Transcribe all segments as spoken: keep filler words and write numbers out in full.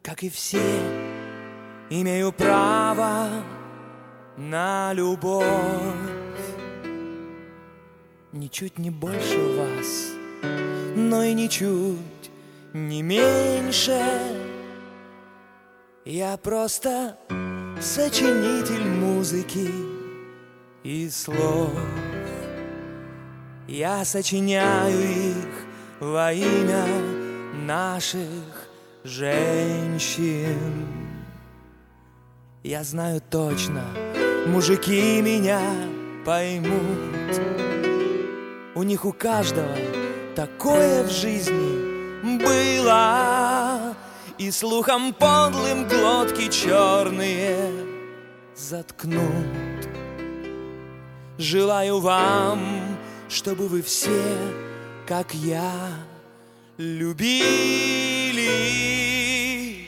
как и все, имею право на любовь. Ничуть не больше вас, но и ничуть не меньше. Я просто сочинитель музыки и слов. Я сочиняю их во имя наших женщин. Я знаю точно, мужики меня поймут. У них у каждого такое в жизни было, и слухом подлым глотки черные заткнут. Желаю вам, чтобы вы все, как я, любили.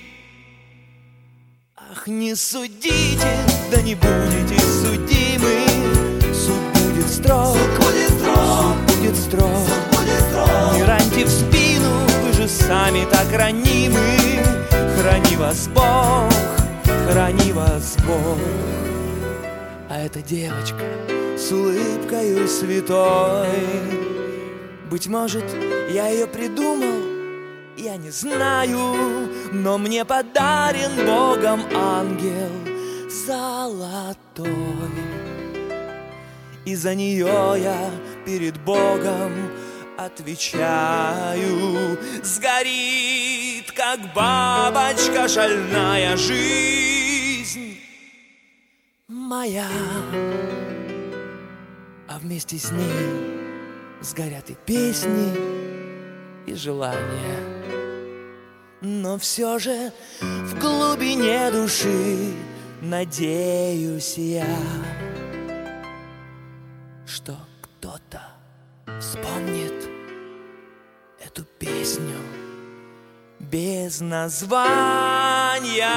Ах, не судите, да не будете судимы. Суд будет строг, суд будет строг, суд будет строг. Суд будет строг. Не раньте в спину, вы же сами так ранимы. Храни вас Бог, храни вас Бог. А эта девочка с улыбкою святой, быть может, я ее придумал, я не знаю, но мне подарен Богом ангел золотой. И за нее я перед Богом отвечаю. Сгорит, как бабочка, шальная жизнь моя, а вместе с ней сгорят и песни, и желания. Но все же в глубине души надеюсь я, что кто-то вспомнит эту песню без названия.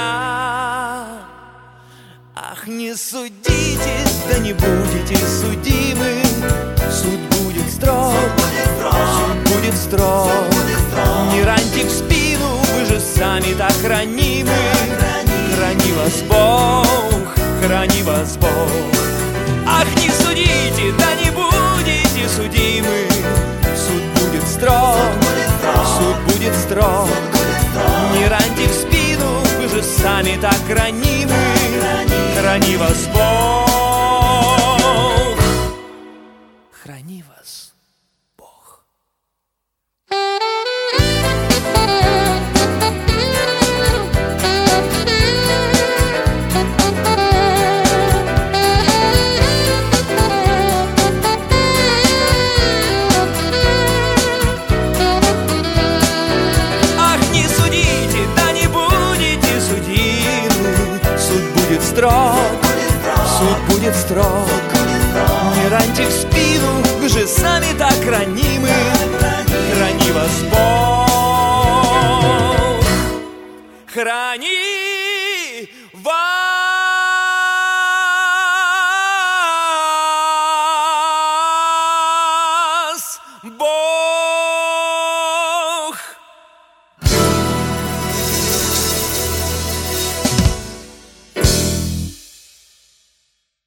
Ах, не судитесь, да не будете судимы. Суд будет строг, суд будет строг. Не раньте в спину, вы же сами так ранимы. Храни вас Бог, храни вас Бог. Ах, не судите, да не будете судимы. Суд будет строг, суд будет строг. Не раньте в спину, вы же сами так ранимы. Храни вас Бог, храни вас Бог. Ах, не судите, да не будете судимы. Суд будет строг, суд будет строг. Не раньте в спину, вы же сами так ранимы. Храни вас Бог, храни вас.